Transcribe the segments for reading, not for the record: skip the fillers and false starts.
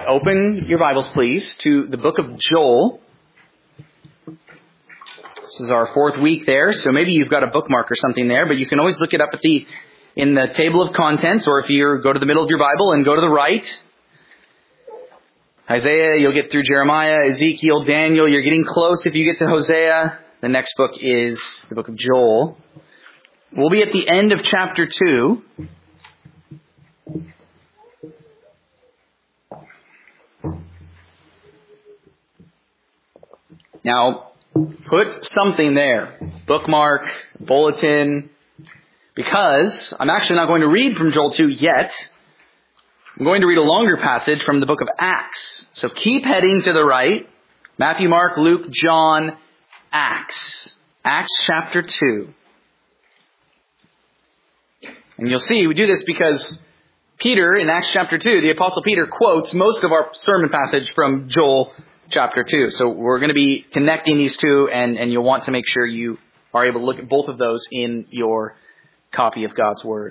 Open your Bibles, please, to the book of Joel. This is our fourth week there, so maybe you've got a bookmark or something there, but you can always look it up in the table of contents, or if you go to the middle of your Bible and go to the right. Isaiah, you'll get through Jeremiah, Ezekiel, Daniel. You're getting close if you get to Hosea. The next book is the book of Joel. We'll be at the end of chapter 2. Now, put something there. Bookmark, bulletin, because I'm actually not going to read from Joel 2 yet. I'm going to read a longer passage from the book of Acts. So keep heading to the right. Matthew, Mark, Luke, John, Acts. Acts chapter 2. And you'll see we do this because Peter, in Acts chapter 2, the Apostle Peter quotes most of our sermon passage from Joel chapter 2. So we're going to be connecting these two, and you'll want to make sure you are able to look at both of those in your copy of God's Word.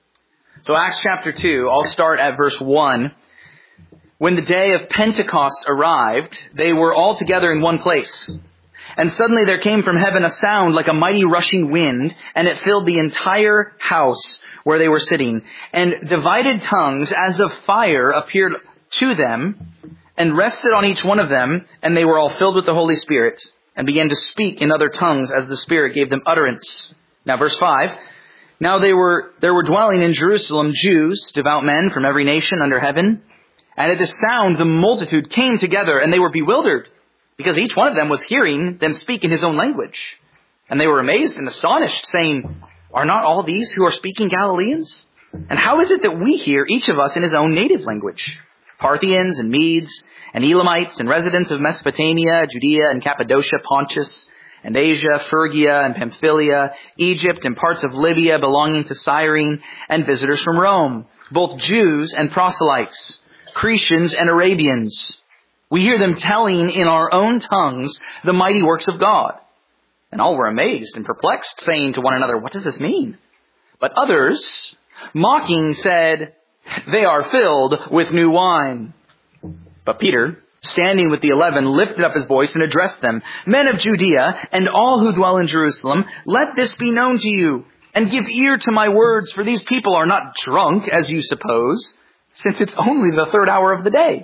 So Acts chapter 2, I'll start at verse 1. When the day of Pentecost arrived, they were all together in one place. And suddenly there came from heaven a sound like a mighty rushing wind, and it filled the entire house where they were sitting. And divided tongues as of fire appeared to them, and rested on each one of them, and they were all filled with the Holy Spirit, and began to speak in other tongues as the Spirit gave them utterance. Now verse 5. Now there were dwelling in Jerusalem Jews, devout men from every nation under heaven. And at this sound the multitude came together, and they were bewildered, because each one of them was hearing them speak in his own language. And they were amazed and astonished, saying, Are not all these who are speaking Galileans? And how is it that we hear each of us in his own native language? Parthians and Medes and Elamites and residents of Mesopotamia, Judea and Cappadocia, Pontus and Asia, Phrygia and Pamphylia, Egypt and parts of Libya belonging to Cyrene, and visitors from Rome, both Jews and proselytes, Cretians and Arabians. We hear them telling in our own tongues the mighty works of God. And all were amazed and perplexed, saying to one another, What does this mean? But others, mocking, said, They are filled with new wine. But Peter, standing with the 11, lifted up his voice and addressed them, Men of Judea, and all who dwell in Jerusalem, let this be known to you, and give ear to my words, for these people are not drunk, as you suppose, since it's only the third hour of the day.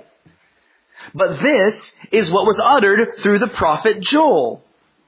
But this is what was uttered through the prophet Joel.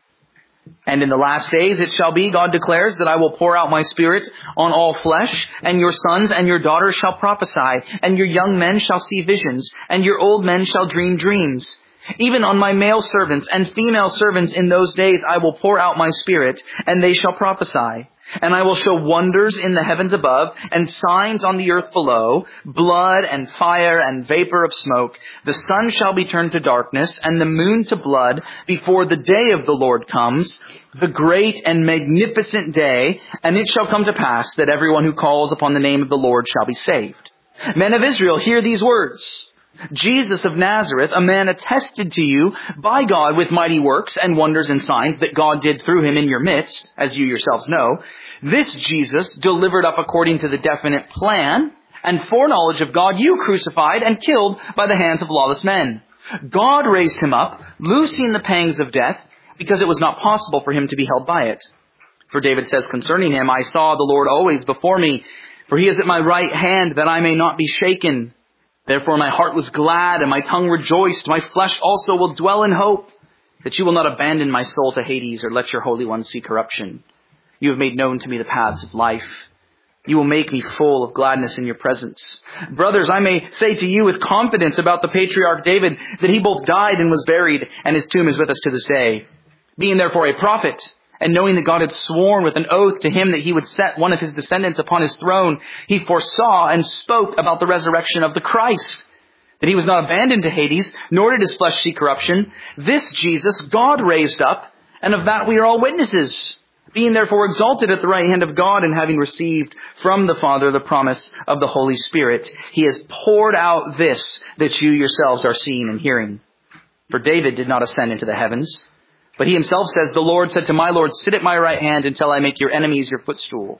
And in the last days it shall be, God declares, that I will pour out my Spirit on all flesh, and your sons and your daughters shall prophesy, and your young men shall see visions, and your old men shall dream dreams. Even on my male servants and female servants in those days I will pour out my Spirit, and they shall prophesy. And I will show wonders in the heavens above, and signs on the earth below, blood and fire and vapor of smoke. The sun shall be turned to darkness, and the moon to blood, before the day of the Lord comes, the great and magnificent day. And it shall come to pass that everyone who calls upon the name of the Lord shall be saved. Men of Israel, hear these words. Jesus of Nazareth, a man attested to you by God with mighty works and wonders and signs that God did through him in your midst, as you yourselves know. This Jesus, delivered up according to the definite plan and foreknowledge of God, you crucified and killed by the hands of lawless men. God raised him up, loosing the pangs of death, because it was not possible for him to be held by it. For David says concerning him, I saw the Lord always before me, for he is at my right hand, that I may not be shaken. Therefore my heart was glad, and my tongue rejoiced. My flesh also will dwell in hope, that you will not abandon my soul to Hades, or let your Holy One see corruption. You have made known to me the paths of life. You will make me full of gladness in your presence. Brothers, I may say to you with confidence about the patriarch David, that he both died and was buried, and his tomb is with us to this day. Being therefore a prophet, and knowing that God had sworn with an oath to him that he would set one of his descendants upon his throne, he foresaw and spoke about the resurrection of the Christ, that he was not abandoned to Hades, nor did his flesh see corruption. This Jesus God raised up, and of that we are all witnesses. Being therefore exalted at the right hand of God, and having received from the Father the promise of the Holy Spirit, he has poured out this that you yourselves are seeing and hearing. For David did not ascend into the heavens, but he himself says, The Lord said to my Lord, Sit at my right hand until I make your enemies your footstool.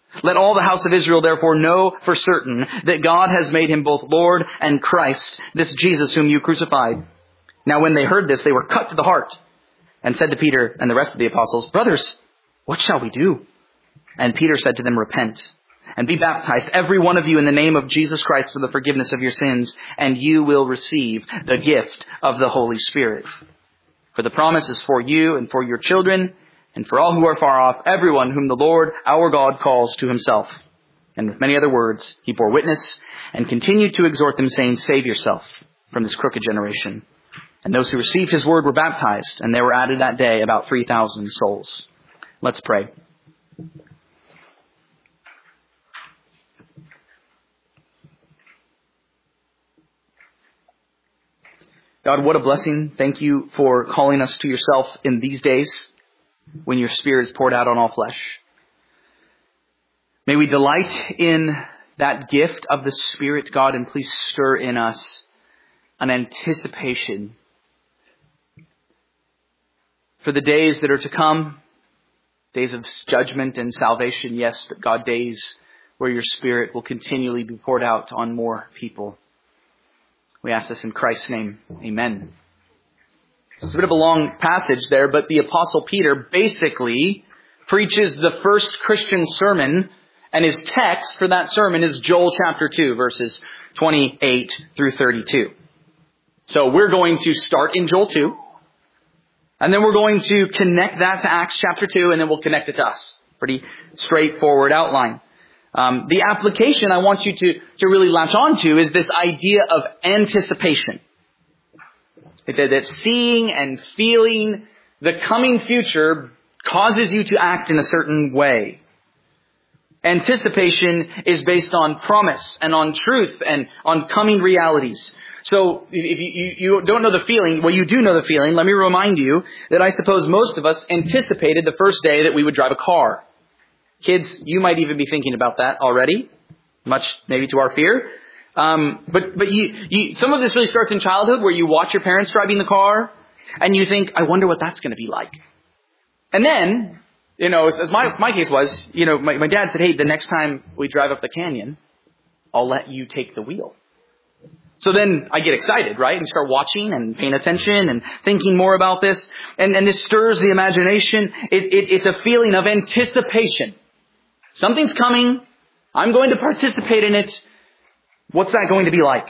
Let all the house of Israel therefore know for certain that God has made him both Lord and Christ, this Jesus whom you crucified. Now when they heard this, they were cut to the heart and said to Peter and the rest of the apostles, Brothers, what shall we do? And Peter said to them, Repent and be baptized, every one of you, in the name of Jesus Christ for the forgiveness of your sins, and you will receive the gift of the Holy Spirit. For the promise is for you and for your children, and for all who are far off, everyone whom the Lord our God calls to himself. And with many other words, he bore witness and continued to exhort them, saying, Save yourself from this crooked generation. And those who received his word were baptized, and there were added that day about 3,000 souls. Let's pray. God, what a blessing. Thank you for calling us to yourself in these days when your Spirit is poured out on all flesh. May we delight in that gift of the Spirit, God, and please stir in us an anticipation for the days that are to come, days of judgment and salvation, yes, but God, days where your Spirit will continually be poured out on more people. We ask this in Christ's name. Amen. It's a bit of a long passage there, but the Apostle Peter basically preaches the first Christian sermon, and his text for that sermon is Joel chapter 2, verses 28 through 32. So we're going to start in Joel 2, and then we're going to connect that to Acts chapter 2, and then we'll connect it to us. Pretty straightforward outline. The application I want you to really latch on to is this idea of anticipation. That seeing and feeling the coming future causes you to act in a certain way. Anticipation is based on promise and on truth and on coming realities. So if you don't know the feeling, well, you do know the feeling. Let me remind you that I suppose most of us anticipated the first day that we would drive a car. Kids, you might even be thinking about that already, much maybe to our fear. But you, some of this really starts in childhood where you watch your parents driving the car and you think, I wonder what that's going to be like. And then, as my case was, my dad said, hey, the next time we drive up the canyon, I'll let you take the wheel. So then I get excited, right? And start watching and paying attention and thinking more about this. And this stirs the imagination. It's a feeling of anticipation. Something's coming. I'm going to participate in it. What's that going to be like?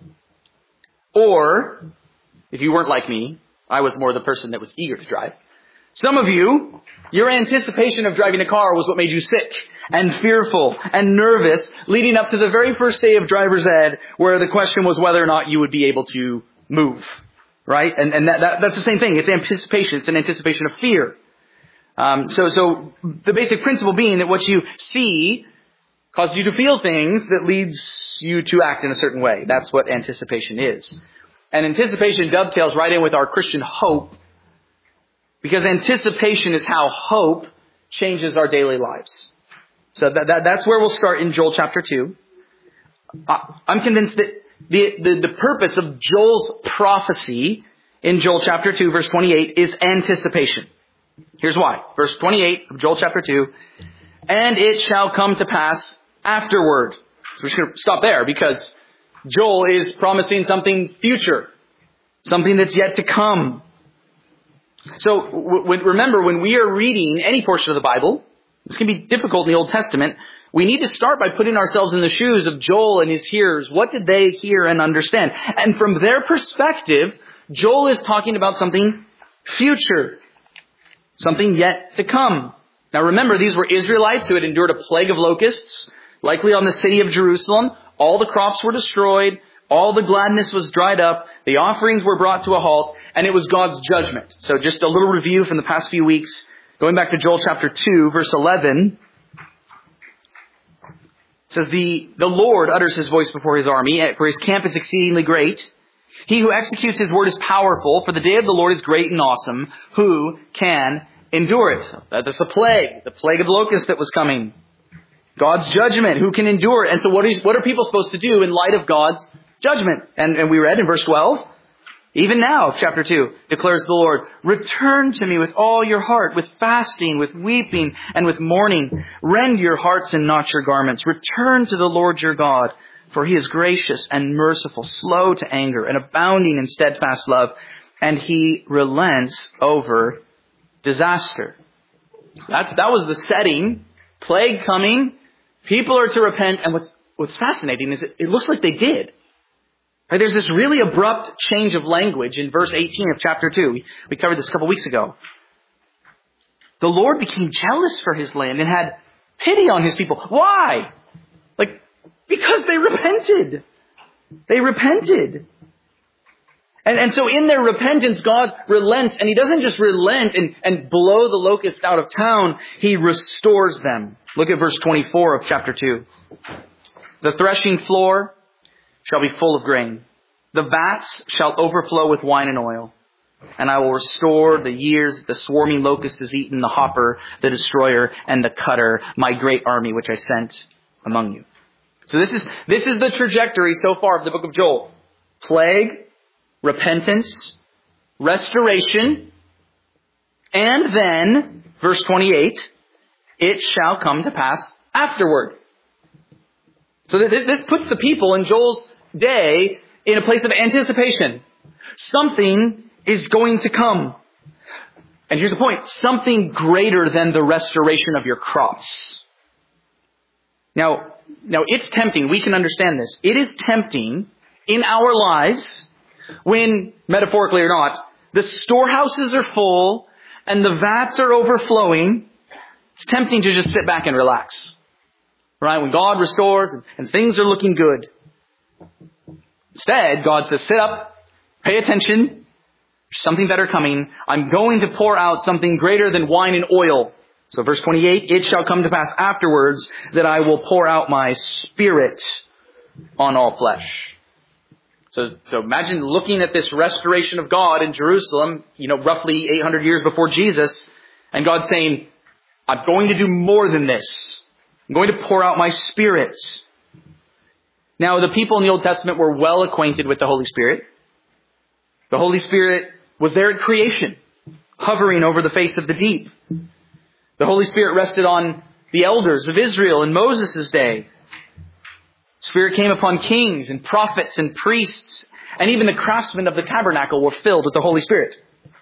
Or, if you weren't like me, I was more the person that was eager to drive. Some of you, your anticipation of driving a car was what made you sick and fearful and nervous leading up to the very first day of driver's ed, where the question was whether or not you would be able to move. Right? And that's the same thing. It's anticipation. It's an anticipation of fear. So the basic principle being that what you see causes you to feel things that leads you to act in a certain way. That's what anticipation is. And anticipation dovetails right in with our Christian hope, because anticipation is how hope changes our daily lives. So that's where we'll start in Joel chapter 2. I'm convinced that the purpose of Joel's prophecy in Joel chapter 2, verse 28 is anticipation. Here's why. Verse 28 of Joel chapter 2. And it shall come to pass afterward. So we're just going to stop there because Joel is promising something future. Something that's yet to come. So remember, when we are reading any portion of the Bible, this can be difficult in the Old Testament. We need to start by putting ourselves in the shoes of Joel and his hearers. What did they hear and understand? And from their perspective, Joel is talking about something future. Something yet to come. Now remember, these were Israelites who had endured a plague of locusts, likely on the city of Jerusalem. All the crops were destroyed. All the gladness was dried up. The offerings were brought to a halt. And it was God's judgment. So just a little review from the past few weeks. Going back to Joel chapter 2, verse 11. It says, the Lord utters his voice before his army, for his camp is exceedingly great. He who executes his word is powerful, for the day of the Lord is great and awesome. Who can endure it? That's the plague of the locust that was coming. God's judgment. Who can endure it? And so what are people supposed to do in light of God's judgment? And we read in verse 12, Even now, chapter 2, declares the Lord, return to me with all your heart, with fasting, with weeping, and with mourning. Rend your hearts and not your garments. Return to the Lord your God, for he is gracious and merciful, slow to anger, and abounding in steadfast love, and he relents over disaster. That was the setting. Plague coming. People are to repent. And what's fascinating is it looks like they did. There's this really abrupt change of language in verse 18 of chapter 2. We covered this a couple weeks ago. The Lord became jealous for his land and had pity on his people. Why? Because they repented. They repented. And so in their repentance, God relents. And he doesn't just relent and blow the locusts out of town. He restores them. Look at verse 24 of chapter 2. The threshing floor shall be full of grain. The vats shall overflow with wine and oil. And I will restore the years the swarming locust has eaten, the hopper, the destroyer, and the cutter, my great army which I sent among you. So this is the trajectory so far of the book of Joel. Plague, repentance, restoration, and then, verse 28, it shall come to pass afterward. So this puts the people in Joel's day in a place of anticipation. Something is going to come. And here's the point. Something greater than the restoration of your crops. Now it's tempting. We can understand this. It is tempting in our lives when, metaphorically or not, the storehouses are full and the vats are overflowing. It's tempting to just sit back and relax. Right? When God restores and things are looking good. Instead, God says, sit up, pay attention. There's something better coming. I'm going to pour out something greater than wine and oil. So verse 28, it shall come to pass afterwards that I will pour out my spirit on all flesh. So imagine looking at this restoration of God in Jerusalem, roughly 800 years before Jesus, and God saying, I'm going to do more than this. I'm going to pour out my spirit. Now, the people in the Old Testament were well acquainted with the Holy Spirit. The Holy Spirit was there at creation, hovering over the face of the deep. The Holy Spirit rested on the elders of Israel in Moses' day. The Spirit came upon kings and prophets and priests, and even the craftsmen of the tabernacle were filled with the Holy Spirit.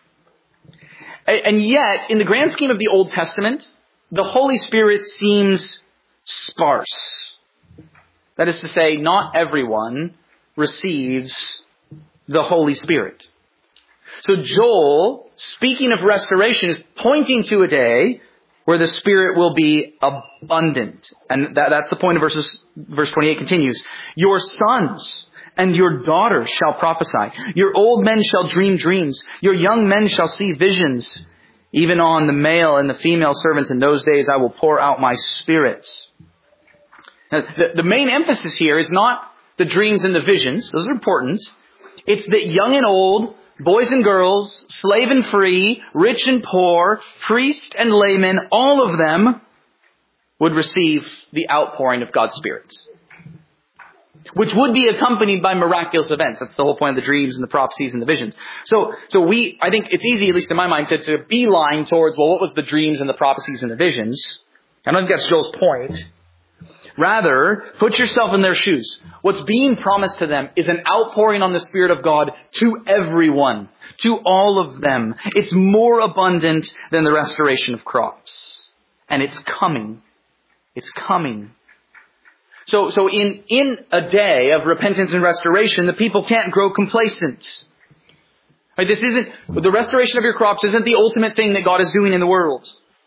And yet, in the grand scheme of the Old Testament, the Holy Spirit seems sparse. That is to say, not everyone receives the Holy Spirit. So Joel, speaking of restoration, is pointing to a day where the Spirit will be abundant. And that's the point of verse 28 continues. Your sons and your daughters shall prophesy. Your old men shall dream dreams. Your young men shall see visions. Even on the male and the female servants in those days I will pour out my Spirit. Now, the main emphasis here is not the dreams and the visions. Those are important. It's that young and old, boys and girls, slave and free, rich and poor, priest and layman, all of them would receive the outpouring of God's Spirit, which would be accompanied by miraculous events. That's the whole point of the dreams and the prophecies and the visions. So I think it's easy, at least in my mind, to beeline towards, what was the dreams and the prophecies and the visions? I don't think that's Joel's point. Rather, put yourself in their shoes. What's being promised to them is an outpouring on the Spirit of God to everyone, to all of them. It's more abundant than the restoration of crops. And it's coming. It's coming. So in a day of repentance and restoration, the people can't grow complacent. Right? The restoration of your crops isn't the ultimate thing that God is doing in the world.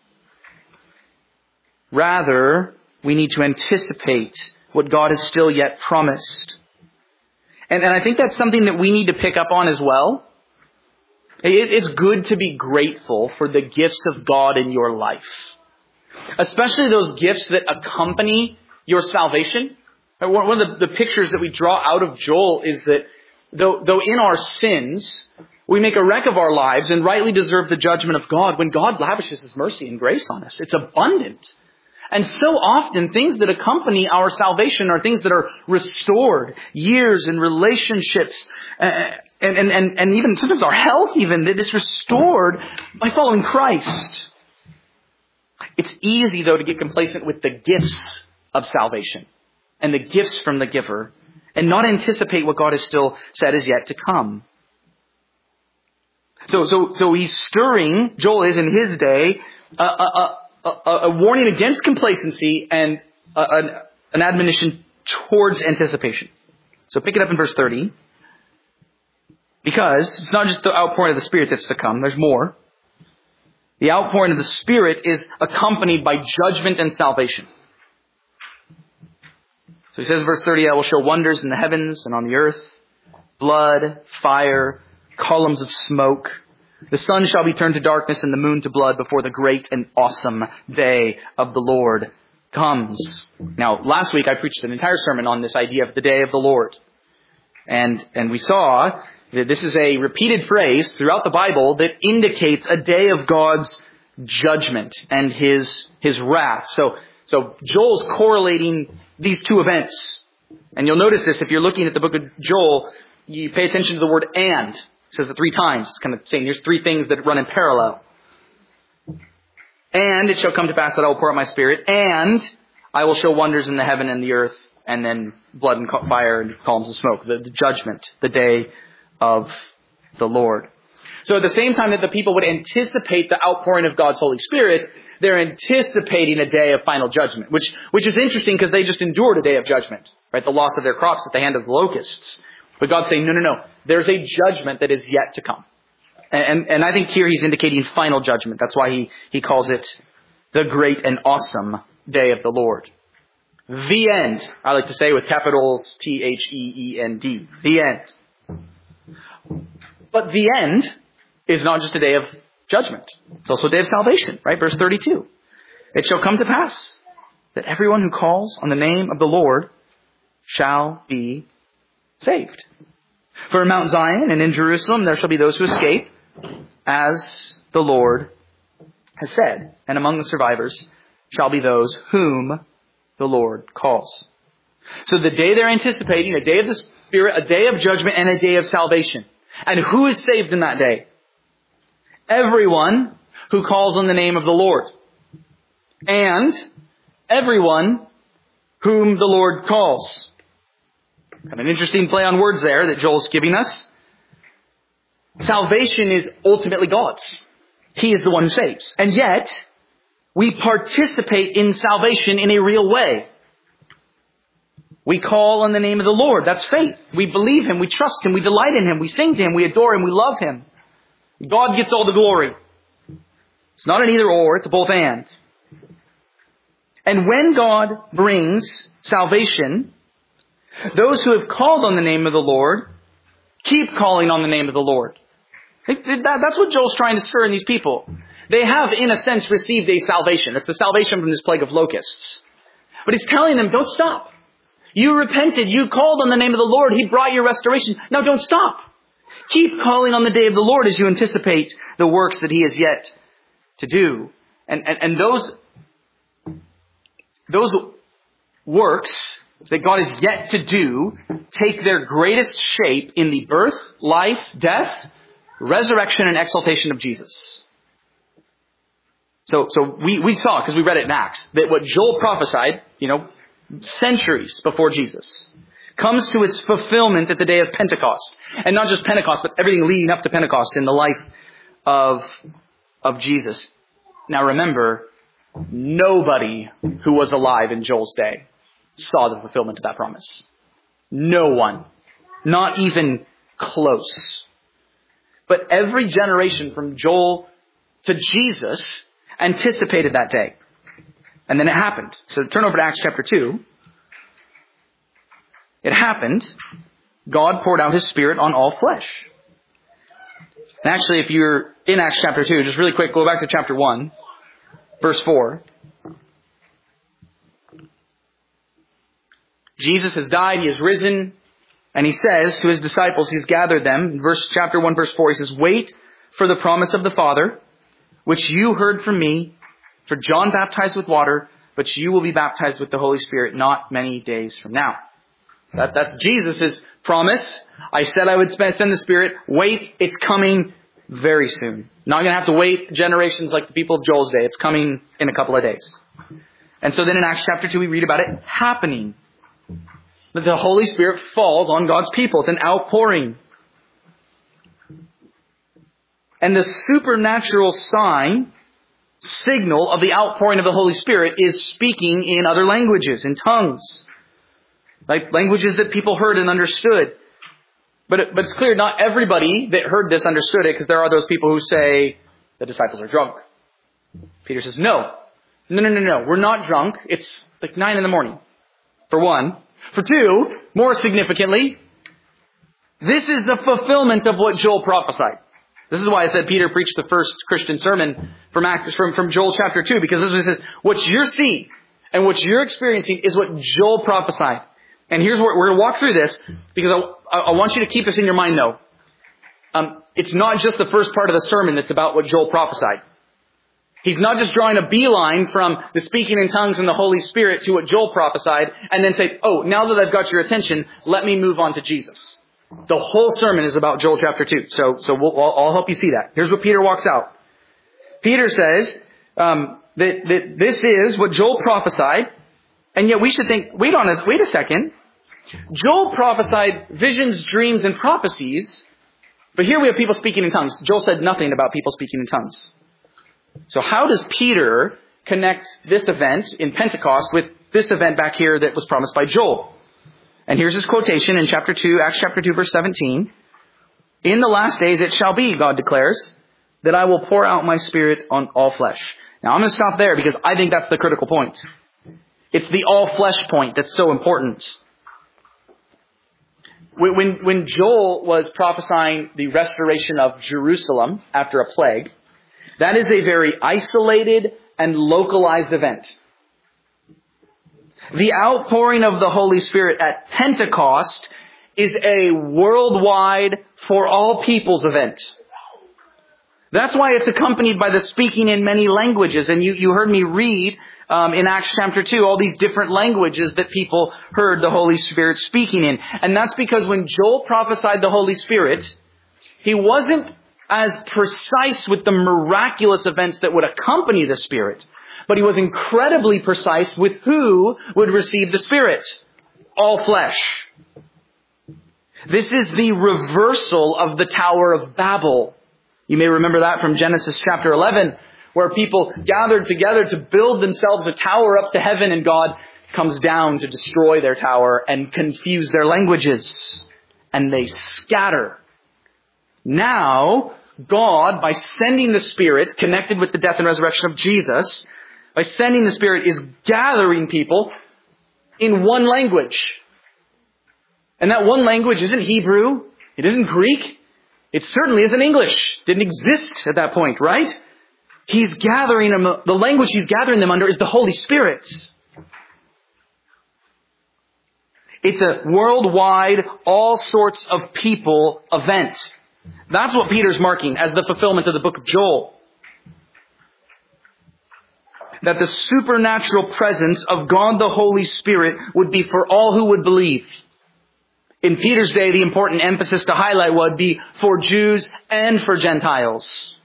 Rather, we need to anticipate what God has still yet promised. And I think that's something that we need to pick up on as well. It's good to be grateful for the gifts of God in your life. Especially those gifts that accompany your salvation. One of the pictures that we draw out of Joel is that though in our sins, we make a wreck of our lives and rightly deserve the judgment of God, when God lavishes His mercy and grace on us, it's abundant. And so often, things that accompany our salvation are things that are restored, years and relationships, and even sometimes our health even, that is restored by following Christ. It's easy, though, to get complacent with the gifts of salvation and the gifts from the giver and not anticipate what God has still said is yet to come. So he's stirring, Joel is in his day, a warning against complacency and an admonition towards anticipation. So pick it up in verse 30. Because it's not just the outpouring of the Spirit that's to come. There's more. The outpouring of the Spirit is accompanied by judgment and salvation. So he says in verse 30, I will show wonders in the heavens and on the earth, blood, fire, columns of smoke. The sun shall be turned to darkness and the moon to blood before the great and awesome day of the Lord comes. Now, last week I preached an entire sermon on this idea of the day of the Lord. And we saw that this is a repeated phrase throughout the Bible that indicates a day of God's judgment and His wrath. So Joel's correlating these two events. And you'll notice this if you're looking at the book of Joel, you pay attention to the word and. It says it 3 times. It's kind of saying here's 3 things that run in parallel. And it shall come to pass that I will pour out my Spirit, and I will show wonders in the heaven and the earth, and then blood and fire and columns of smoke. The judgment, the day of the Lord. So at the same time that the people would anticipate the outpouring of God's Holy Spirit, they're anticipating a day of final judgment, which is interesting because they just endured a day of judgment, right? The loss of their crops at the hand of the locusts. But God's saying, no. There's a judgment that is yet to come. And I think here he's indicating final judgment. That's why he calls it the great and awesome day of the Lord. The end. I like to say with capitals THEEND. The end. But the end is not just a day of judgment. It's also a day of salvation, right? Verse 32. It shall come to pass that everyone who calls on the name of the Lord shall be saved. For in Mount Zion and in Jerusalem there shall be those who escape, as the Lord has said. And among the survivors shall be those whom the Lord calls. So the day they're anticipating, a day of the Spirit, a day of judgment, and a day of salvation. And who is saved in that day? Everyone who calls on the name of the Lord. And everyone whom the Lord calls. Kind of an interesting play on words there that Joel's giving us. Salvation is ultimately God's. He is the one who saves. And yet, we participate in salvation in a real way. We call on the name of the Lord. That's faith. We believe Him. We trust Him. We delight in Him. We sing to Him. We adore Him. We love Him. God gets all the glory. It's not an either or. It's a both and. And when God brings salvation, those who have called on the name of the Lord keep calling on the name of the Lord. That's what Joel's trying to stir in these people. They have, in a sense, received a salvation. It's the salvation from this plague of locusts. But he's telling them, don't stop. You repented. You called on the name of the Lord. He brought your restoration. Now don't stop. Keep calling on the day of the Lord as you anticipate the works that He has yet to do. And those works that God is yet to do take their greatest shape in the birth, life, death, resurrection, and exaltation of Jesus. So we saw, because we read it in Acts, that what Joel prophesied, centuries before Jesus, comes to its fulfillment at the day of Pentecost. And not just Pentecost, but everything leading up to Pentecost in the life of Jesus. Now remember, nobody who was alive in Joel's day saw the fulfillment of that promise. No one. Not even close. But every generation from Joel to Jesus anticipated that day. And then it happened. So turn over to Acts chapter 2. It happened. God poured out His Spirit on all flesh. And actually, if you're in Acts chapter 2, just really quick, go back to chapter 1, verse 4. Jesus has died, He has risen, and He says to His disciples, He's gathered them. In chapter 1, verse 4, He says, wait for the promise of the Father, which you heard from me. For John baptized with water, but you will be baptized with the Holy Spirit not many days from now. That's Jesus' promise. I said I would send the Spirit. Wait, it's coming very soon. Not going to have to wait generations like the people of Joel's day. It's coming in a couple of days. And so then in Acts chapter 2 we read about it happening. That the Holy Spirit falls on God's people. It's an outpouring. And the supernatural signal of the outpouring of the Holy Spirit is speaking in other languages, in tongues. Like languages that people heard and understood. But it's clear not everybody that heard this understood it, because there are those people who say the disciples are drunk. Peter says, no. We're not drunk. It's like 9 a.m, for one. For two, more significantly, this is the fulfillment of what Joel prophesied. This is why I said Peter preached the first Christian sermon from Joel chapter 2, because this is what it says, what you're seeing and what you're experiencing is what Joel prophesied. And here's where we're going to walk through this, because I want you to keep this in your mind though. It's not just the first part of the sermon that's about what Joel prophesied. He's not just drawing a beeline from the speaking in tongues and the Holy Spirit to what Joel prophesied and then say, oh, now that I've got your attention, let me move on to Jesus. The whole sermon is about Joel chapter 2. So I'll help you see that. Here's what Peter walks out. Peter says that this is what Joel prophesied, and yet we should think, wait a second. Joel prophesied visions, dreams, and prophecies, but here we have people speaking in tongues. Joel said nothing about people speaking in tongues. So how does Peter connect this event in Pentecost with this event back here that was promised by Joel? And here's his quotation in chapter 2, Acts chapter 2, verse 17. In the last days it shall be, God declares, that I will pour out my Spirit on all flesh. Now I'm going to stop there because I think that's the critical point. It's the all flesh point that's so important. When Joel was prophesying the restoration of Jerusalem after a plague, that is a very isolated and localized event. The outpouring of the Holy Spirit at Pentecost is a worldwide, for all peoples event. That's why it's accompanied by the speaking in many languages. And you heard me read in Acts chapter 2 all these different languages that people heard the Holy Spirit speaking in. And that's because when Joel prophesied the Holy Spirit, he wasn't as precise with the miraculous events that would accompany the Spirit. But he was incredibly precise with who would receive the Spirit. All flesh. This is the reversal of the Tower of Babel. You may remember that from Genesis chapter 11, where people gathered together to build themselves a tower up to heaven, and God comes down to destroy their tower and confuse their languages. And they scatter. Now, God, by sending the Spirit, connected with the death and resurrection of Jesus, by sending the Spirit, is gathering people in one language. And that one language isn't Hebrew. It isn't Greek. It certainly isn't English. It didn't exist at that point, right? He's gathering them. The language he's gathering them under is the Holy Spirit. It's a worldwide, all sorts of people event. That's what Peter's marking as the fulfillment of the book of Joel. That the supernatural presence of God the Holy Spirit would be for all who would believe. In Peter's day, the important emphasis to highlight would be for Jews and for Gentiles.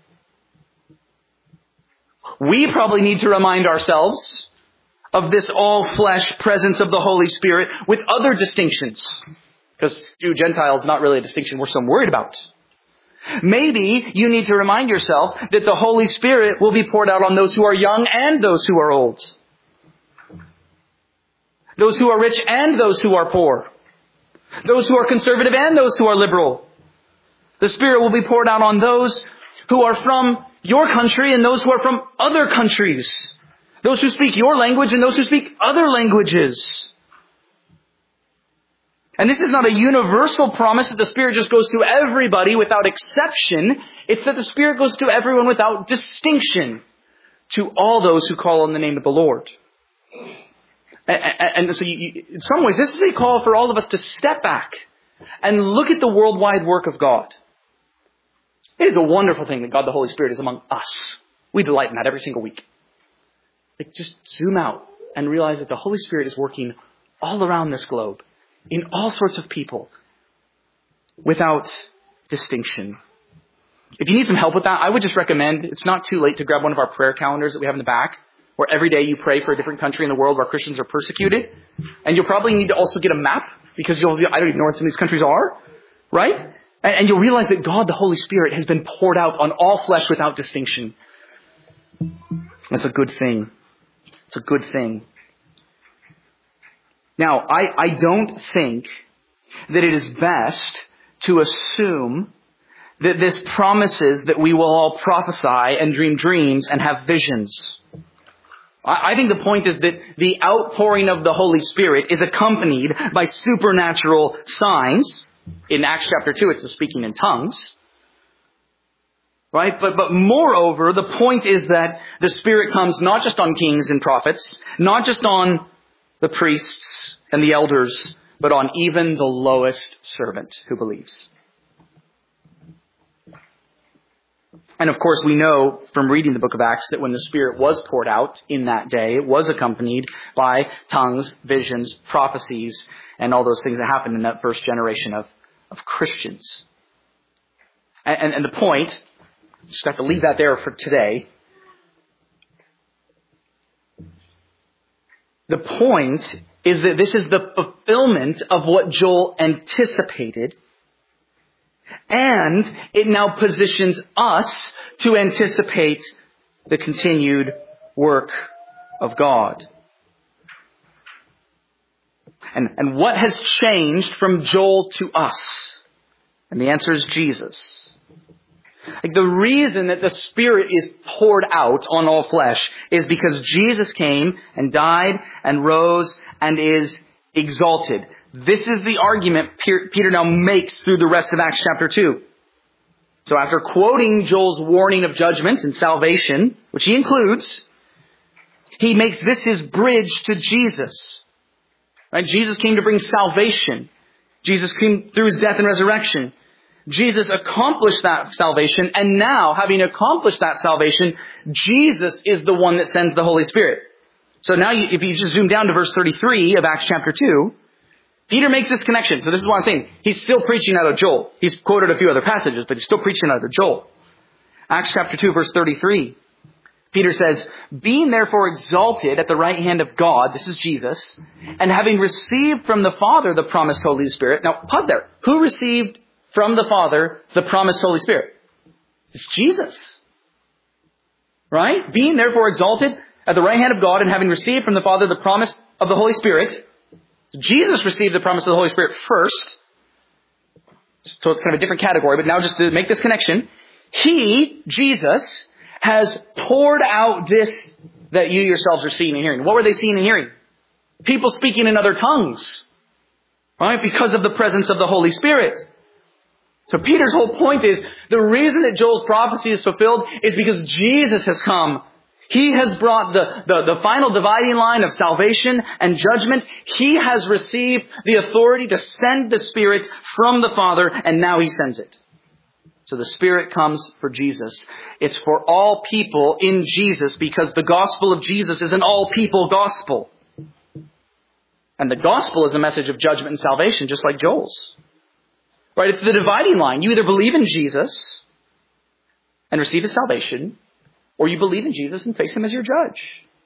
We probably need to remind ourselves of this all-flesh presence of the Holy Spirit with other distinctions. Because Jew-Gentile is not really a distinction we're so worried about. Maybe you need to remind yourself that the Holy Spirit will be poured out on those who are young and those who are old. Those who are rich and those who are poor. Those who are conservative and those who are liberal. The Spirit will be poured out on those who are from your country and those who are from other countries. Those who speak your language and those who speak other languages. And this is not a universal promise that the Spirit just goes to everybody without exception. It's that the Spirit goes to everyone without distinction. To all those who call on the name of the Lord. And so in some ways, this is a call for all of us to step back and look at the worldwide work of God. It is a wonderful thing that God the Holy Spirit is among us. We delight in that every single week. Like, just zoom out and realize that the Holy Spirit is working all around this globe in all sorts of people without distinction. If you need some help with that, I would just recommend, it's not too late to grab one of our prayer calendars that we have in the back, where every day you pray for a different country in the world where Christians are persecuted. And you'll probably need to also get a map, because I don't even know what some of these countries are, right? And you'll realize that God, the Holy Spirit, has been poured out on all flesh without distinction. That's a good thing. It's a good thing. Now, I don't think that it is best to assume that this promises that we will all prophesy and dream dreams and have visions. I think the point is that the outpouring of the Holy Spirit is accompanied by supernatural signs. In Acts chapter 2, it's the speaking in tongues. Right? But moreover, the point is that the Spirit comes not just on kings and prophets, not just on the priests and the elders, but on even the lowest servant who believes. And of course, we know from reading the book of Acts that when the Spirit was poured out in that day, it was accompanied by tongues, visions, prophecies, and all those things that happened in that first generation of Christians. And the point, just have to leave that there for today. The point is that this is the fulfillment of what Joel anticipated, and it now positions us to anticipate the continued work of God. And what has changed from Joel to us? And the answer is Jesus. Like, the reason that the Spirit is poured out on all flesh is because Jesus came and died and rose and is exalted. This is the argument Peter now makes through the rest of Acts chapter 2. So after quoting Joel's warning of judgment and salvation, which he includes, he makes this his bridge to Jesus. Right? Jesus came to bring salvation. Jesus came through his death and resurrection. Jesus accomplished that salvation, and now, having accomplished that salvation, Jesus is the one that sends the Holy Spirit. So now, if you just zoom down to verse 33 of Acts chapter 2, Peter makes this connection. So this is what I'm saying. He's still preaching out of Joel. He's quoted a few other passages, but he's still preaching out of Joel. Acts chapter 2, verse 33. Peter says, being therefore exalted at the right hand of God, this is Jesus, and having received from the Father the promised Holy Spirit. Now, pause there. Who received from the Father the promised Holy Spirit? It's Jesus. Right? Being therefore exalted at the right hand of God and having received from the Father the promise of the Holy Spirit. So Jesus received the promise of the Holy Spirit first. So it's kind of a different category, but now just to make this connection, He, Jesus, has poured out this that you yourselves are seeing and hearing. What were they seeing and hearing? People speaking in other tongues. Right? Because of the presence of the Holy Spirit. So Peter's whole point is, the reason that Joel's prophecy is fulfilled is because Jesus has come. He has brought the final dividing line of salvation and judgment. He has received the authority to send the Spirit from the Father, and now He sends it. So the Spirit comes for Jesus. It's for all people in Jesus, because the gospel of Jesus is an all-people gospel. And the gospel is a message of judgment and salvation, just like Joel's. Right? It's the dividing line. You either believe in Jesus and receive His salvation, or you believe in Jesus and face Him as your judge.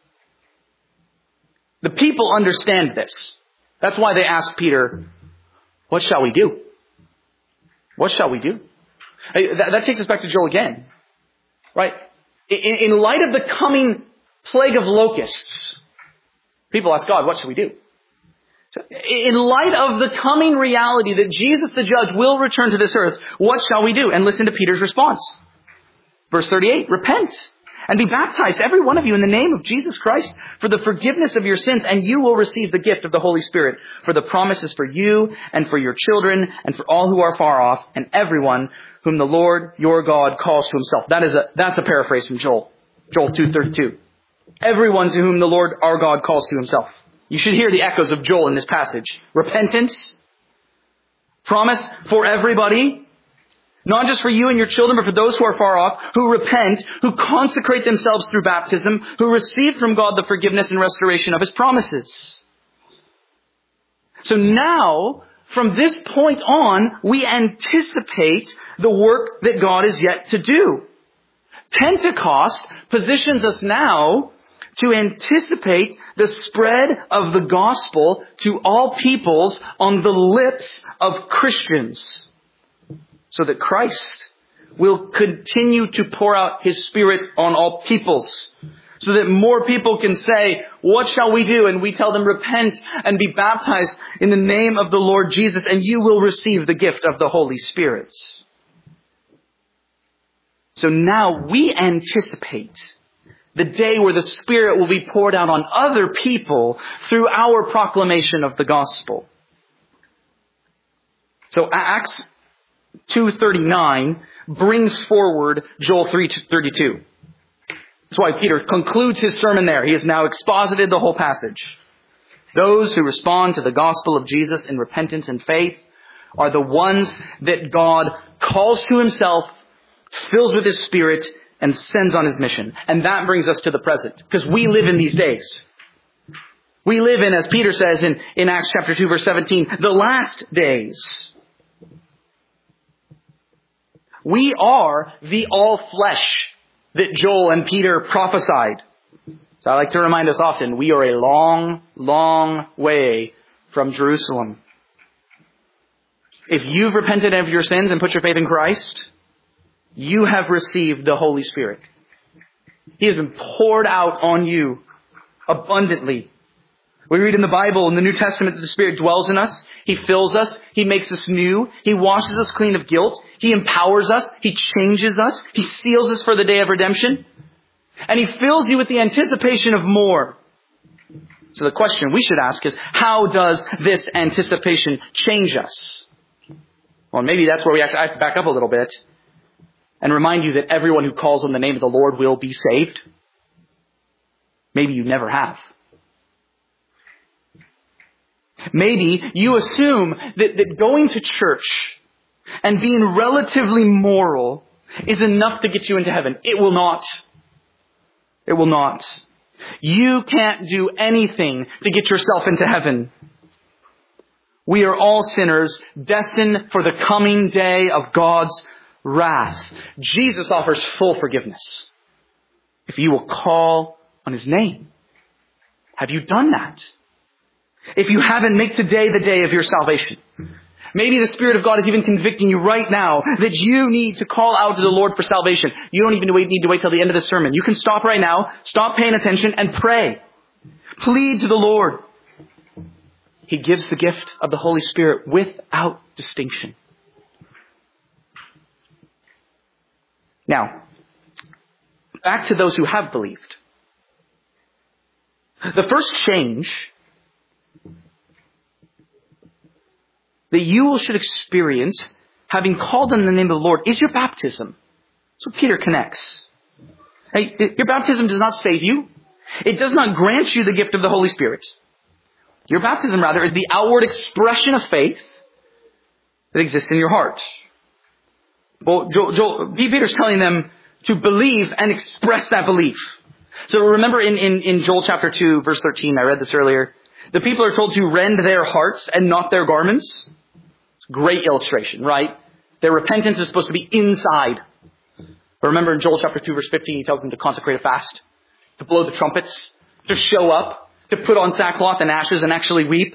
The people understand this. That's why they ask Peter, what shall we do? What shall we do? That takes us back to Joel again. Right? In light of the coming plague of locusts, people ask God, what shall we do? So in light of the coming reality that Jesus the judge will return to this earth, what shall we do? And listen to Peter's response. Verse 38, repent and be baptized, every one of you, in the name of Jesus Christ for the forgiveness of your sins, and you will receive the gift of the Holy Spirit. For the promise is for you and for your children and for all who are far off, and everyone whom the Lord your God calls to Himself. That's a paraphrase from Joel 2:32. Everyone to whom the Lord our God calls to Himself. You should hear the echoes of Joel in this passage. Repentance, promise for everybody, not just for you and your children, but for those who are far off, who repent, who consecrate themselves through baptism, who receive from God the forgiveness and restoration of His promises. So now, from this point on, we anticipate the work that God is yet to do. Pentecost positions us now to anticipate the spread of the gospel to all peoples on the lips of Christians, so that Christ will continue to pour out His Spirit on all peoples, so that more people can say, what shall we do? And we tell them, repent and be baptized in the name of the Lord Jesus, and you will receive the gift of the Holy Spirit. So now we anticipate the day where the Spirit will be poured out on other people through our proclamation of the gospel. So Acts 2:39 brings forward Joel 3:32. That's why Peter concludes his sermon there. He has now exposited the whole passage. Those who respond to the gospel of Jesus in repentance and faith are the ones that God calls to Himself, fills with His Spirit, and sends on His mission. And that brings us to the present, because we live in these days. We live in, as Peter says in Acts chapter 2, verse 17, the last days. We are the all flesh that Joel and Peter prophesied. So I like to remind us often, we are a long, long way from Jerusalem. If you've repented of your sins and put your faith in Christ, you have received the Holy Spirit. He has been poured out on you abundantly. We read in the Bible, in the New Testament, that the Spirit dwells in us. He fills us. He makes us new. He washes us clean of guilt. He empowers us. He changes us. He seals us for the day of redemption. And He fills you with the anticipation of more. So the question we should ask is, how does this anticipation change us? Well, maybe that's where we actually have to back up a little bit and remind you that everyone who calls on the name of the Lord will be saved. Maybe you never have. Maybe you assume that going to church and being relatively moral is enough to get you into heaven. It will not. It will not. You can't do anything to get yourself into heaven. We are all sinners destined for the coming day of God's wrath. Jesus offers full forgiveness if you will call on His name. Have you done that? If you haven't, make today the day of your salvation. Maybe the Spirit of God is even convicting you right now that you need to call out to the Lord for salvation. You don't even need to wait till the end of the sermon. You can stop right now, stop paying attention, and pray. Plead to the Lord. He gives the gift of the Holy Spirit without distinction. Now, back to those who have believed. The first change that you should experience, having called on the name of the Lord, is your baptism. So Peter connects. Hey, your baptism does not save you. It does not grant you the gift of the Holy Spirit. Your baptism, rather, is the outward expression of faith that exists in your heart. Well, Peter's telling them to believe and express that belief. So remember in Joel chapter 2, verse 13, I read this earlier, the people are told to rend their hearts and not their garments. Great illustration, right? Their repentance is supposed to be inside. But remember in Joel chapter 2 verse 15, he tells them to consecrate a fast, to blow the trumpets, to show up, to put on sackcloth and ashes and actually weep.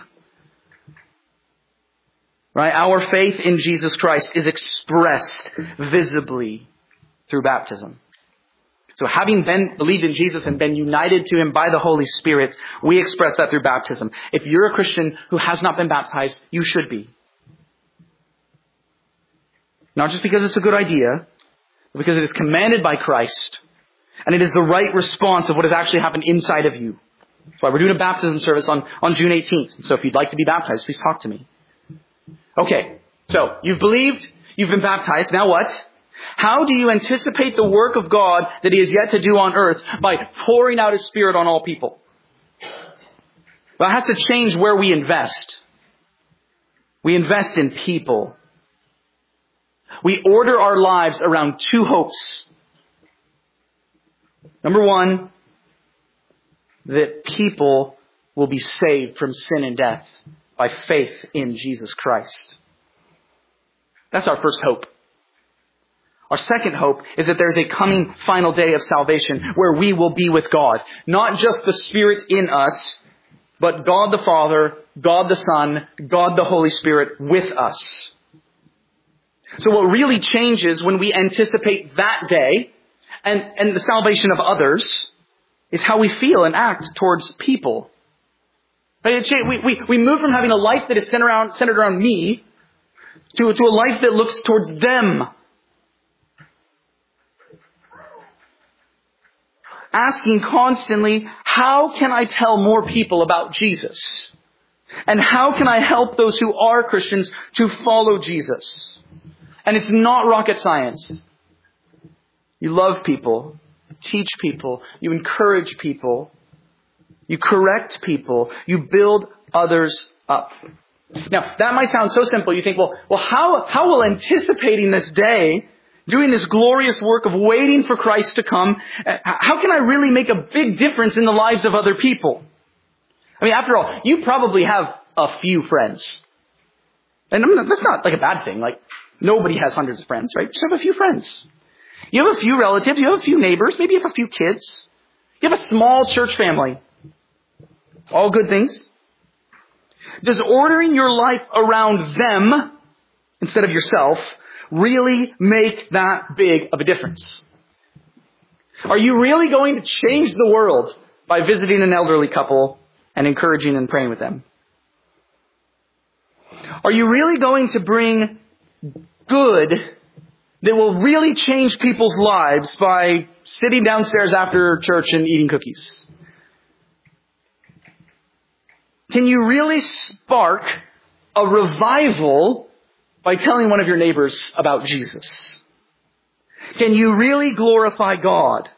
Right? Our faith in Jesus Christ is expressed visibly through baptism. So having believed in Jesus and been united to Him by the Holy Spirit, we express that through baptism. If you're a Christian who has not been baptized, you should be. Not just because it's a good idea, but because it is commanded by Christ. And it is the right response of what has actually happened inside of you. That's why we're doing a baptism service on June 18th. So if you'd like to be baptized, please talk to me. Okay, so you've believed, you've been baptized, now what? How do you anticipate the work of God that He has yet to do on earth? By pouring out His Spirit on all people. Well, it has to change where we invest. We invest in people. We order our lives around two hopes. Number one, that people will be saved from sin and death by faith in Jesus Christ. That's our first hope. Our second hope is that there's a coming final day of salvation where we will be with God. Not just the Spirit in us, but God the Father, God the Son, God the Holy Spirit with us. So what really changes when we anticipate that day and the salvation of others is how we feel and act towards people. We move from having a life that is centered around me to a life that looks towards them. Asking constantly, how can I tell more people about Jesus? And how can I help those who are Christians to follow Jesus? And it's not rocket science. You love people, you teach people, you encourage people, you correct people, you build others up. Now, that might sound so simple. You think, well, how will anticipating this day, doing this glorious work of waiting for Christ to come, how can I really make a big difference in the lives of other people? I mean, after all, you probably have a few friends. And that's not like a bad thing. Like, nobody has hundreds of friends, right? You just have a few friends. You have a few relatives. You have a few neighbors. Maybe you have a few kids. You have a small church family. All good things. Does ordering your life around them instead of yourself really make that big of a difference? Are you really going to change the world by visiting an elderly couple and encouraging and praying with them? Are you really going to bring good that will really change people's lives by sitting downstairs after church and eating cookies? Can you really spark a revival by telling one of your neighbors about Jesus? Can you really glorify God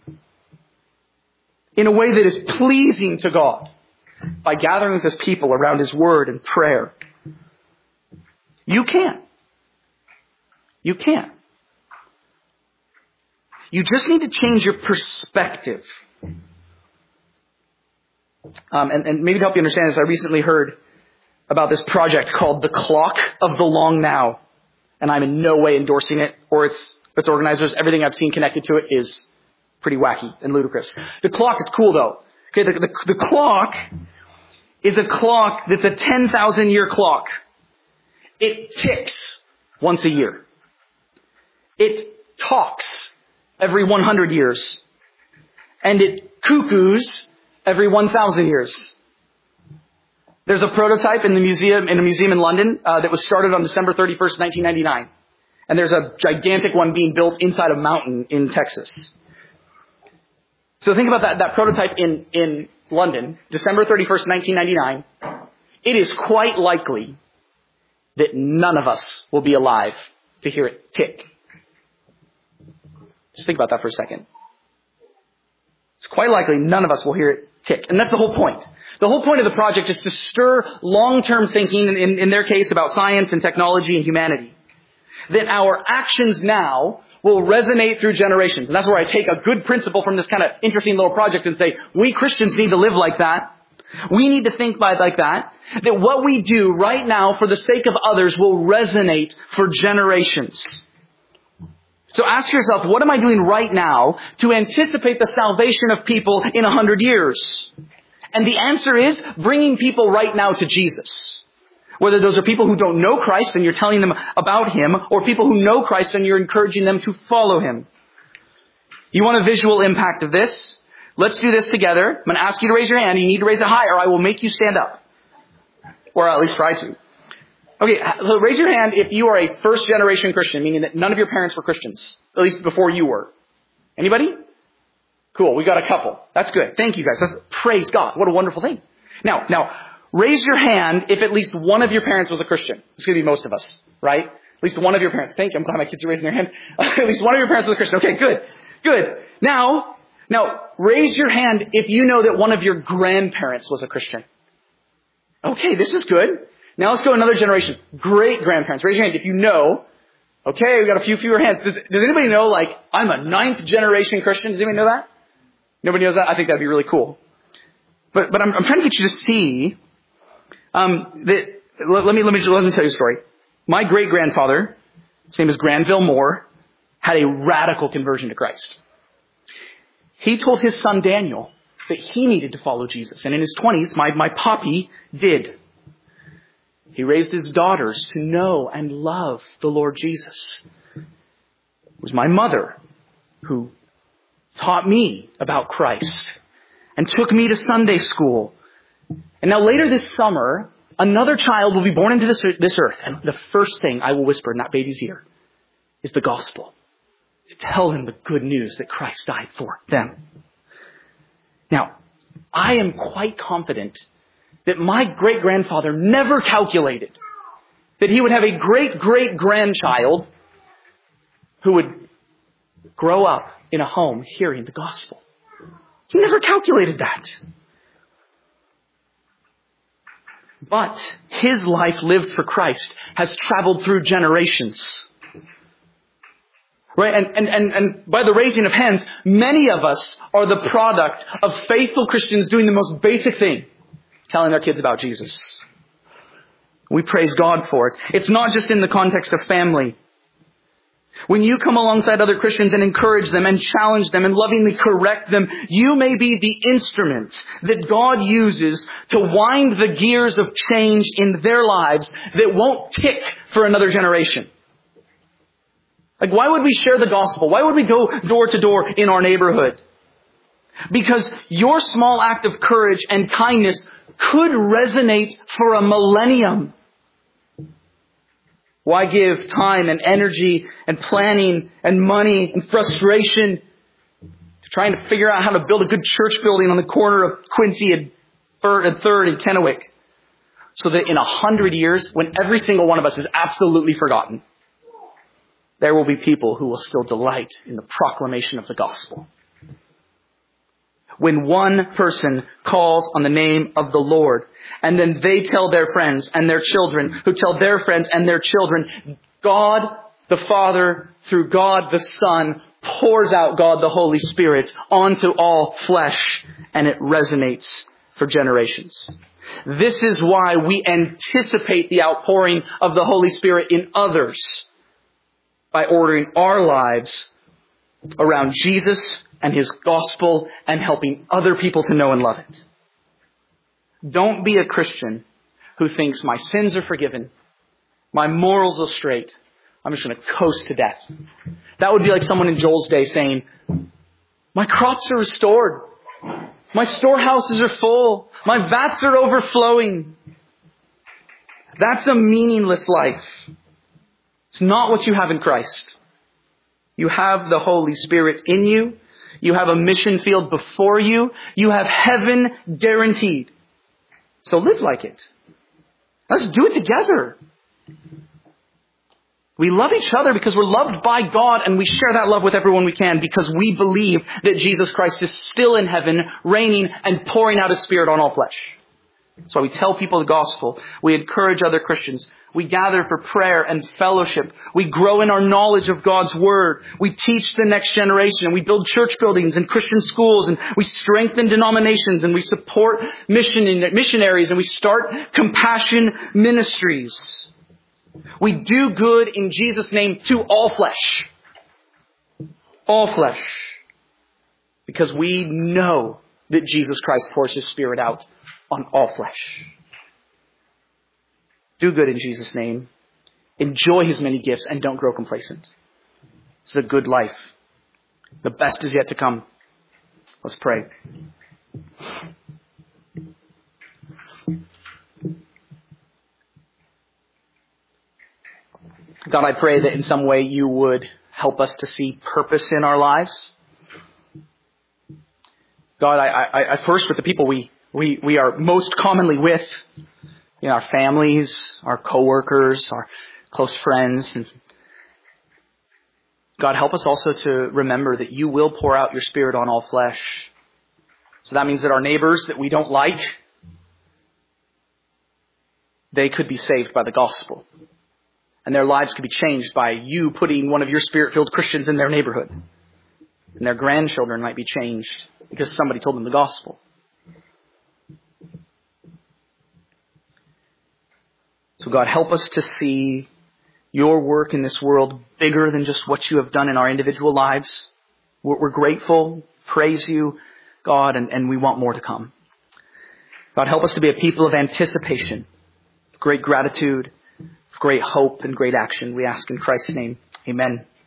in a way that is pleasing to God by gathering with His people around His Word and prayer? You can. You can. You just need to change your perspective. And maybe to help you understand this, I recently heard about this project called The Clock of the Long Now. And I'm in no way endorsing it or its organizers. Everything I've seen connected to it is pretty wacky and ludicrous. The clock is cool though. Okay, the clock is a clock that's a 10,000 year clock. It ticks once a year. It talks every 100 years. And it cuckoos every 1,000 years. There's a prototype in a museum in London that was started on December 31st, 1999. And there's a gigantic one being built inside a mountain in Texas. So think about that prototype in London, December 31st, 1999. It is quite likely that none of us will be alive to hear it tick. Just think about that for a second. It's quite likely none of us will hear it tick. And that's the whole point. The whole point of the project is to stir long-term thinking, in their case, about science and technology and humanity. That our actions now will resonate through generations. And that's where I take a good principle from this kind of interesting little project and say, we Christians need to live like that. We need to think like that. That what we do right now for the sake of others will resonate for generations. So ask yourself, what am I doing right now to anticipate the salvation of people in 100 years? And the answer is bringing people right now to Jesus. Whether those are people who don't know Christ and you're telling them about Him, or people who know Christ and you're encouraging them to follow Him. You want a visual impact of this? Let's do this together. I'm going to ask you to raise your hand. You need to raise it high or I will make you stand up. Or at least try to. Okay, so raise your hand if you are a first generation Christian, meaning that none of your parents were Christians, at least before you were. Anybody? Cool, we got a couple. That's good. Thank you guys. Praise God. What a wonderful thing. Now, raise your hand if at least one of your parents was a Christian. It's going to be most of us, right? At least one of your parents. Thank you. I'm glad my kids are raising their hand. At least one of your parents was a Christian. Okay, good. Now, raise your hand if you know that one of your grandparents was a Christian. Okay, this is good. Now let's go another generation. Great grandparents. Raise your hand if you know. Okay, we got a few fewer hands. Does anybody know, I'm a 9th generation Christian? Does anybody know that? Nobody knows that? I think that'd be really cool. But I'm trying to get you to see Let me tell you a story. My great-grandfather, his name is Granville Moore, had a radical conversion to Christ. He told his son Daniel that he needed to follow Jesus. And in his 20s, my poppy did. He raised his daughters to know and love the Lord Jesus. It was my mother who taught me about Christ and took me to Sunday school. And now later this summer, another child will be born into this earth. And the first thing I will whisper in that baby's ear is the gospel. To tell them the good news that Christ died for them. Now, I am quite confident that my great-grandfather never calculated that he would have a great-great-grandchild who would grow up in a home hearing the gospel. He never calculated that. But his life lived for Christ has traveled through generations. Right? And by the raising of hands, many of us are the product of faithful Christians doing the most basic thing, telling their kids about Jesus. We praise God for it. It's not just in the context of family. When you come alongside other Christians and encourage them and challenge them and lovingly correct them, you may be the instrument that God uses to wind the gears of change in their lives that won't tick for another generation. Like, why would we share the gospel? Why would we go door to door in our neighborhood? Because your small act of courage and kindness could resonate for a millennium. Why give time and energy and planning and money and frustration to trying to figure out how to build a good church building on the corner of Quincy and 3rd and Kennewick, so that in 100 years, when every single one of us is absolutely forgotten, there will be people who will still delight in the proclamation of the gospel. When one person calls on the name of the Lord, and then they tell their friends and their children, who tell their friends and their children, God the Father, through God the Son, pours out God the Holy Spirit onto all flesh, and it resonates for generations. This is why we anticipate the outpouring of the Holy Spirit in others, by ordering our lives around Jesus and His gospel and helping other people to know and love it. Don't be a Christian who thinks my sins are forgiven, my morals are straight, I'm just going to coast to death. That would be like someone in Joel's day saying, my crops are restored, my storehouses are full, my vats are overflowing. That's a meaningless life. It's not what you have in Christ. You have the Holy Spirit in you. You have a mission field before you. You have heaven guaranteed. So live like it. Let's do it together. We love each other because we're loved by God, and we share that love with everyone we can because we believe that Jesus Christ is still in heaven, reigning and pouring out His Spirit on all flesh. That's why we tell people the gospel. We encourage other Christians. We gather for prayer and fellowship. We grow in our knowledge of God's Word. We teach the next generation. We build church buildings and Christian schools. And we strengthen denominations. And we support missionaries. And we start compassion ministries. We do good in Jesus' name to all flesh. All flesh. Because we know that Jesus Christ pours His Spirit out on all flesh. Do good in Jesus' name. Enjoy His many gifts and don't grow complacent. It's a good life. The best is yet to come. Let's pray. God, I pray that in some way You would help us to see purpose in our lives. God, I first with the people we are most commonly with, our families, our coworkers, our close friends. And God, help us also to remember that You will pour out Your Spirit on all flesh. So that means that our neighbors that we don't like, they could be saved by the gospel. And their lives could be changed by You putting one of Your Spirit-filled Christians in their neighborhood. And their grandchildren might be changed because somebody told them the gospel. So God, help us to see your work in this world bigger than just what you have done in our individual lives. We're grateful, praise you, God, and we want more to come. God, help us to be a people of anticipation, great gratitude, great hope, and great action. We ask in Christ's name. Amen.